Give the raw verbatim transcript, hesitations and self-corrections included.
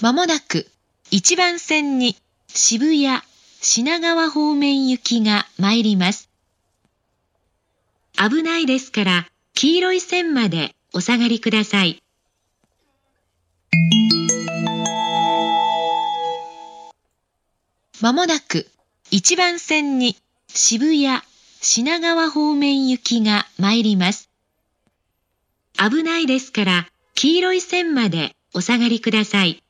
まもなくいちばん線に渋谷、品川方面行きが参ります。危ないですから黄色い線までお下がりください。まもなくいちばん線に渋谷、品川方面行きが参ります。危ないですから黄色い線までお下がりください。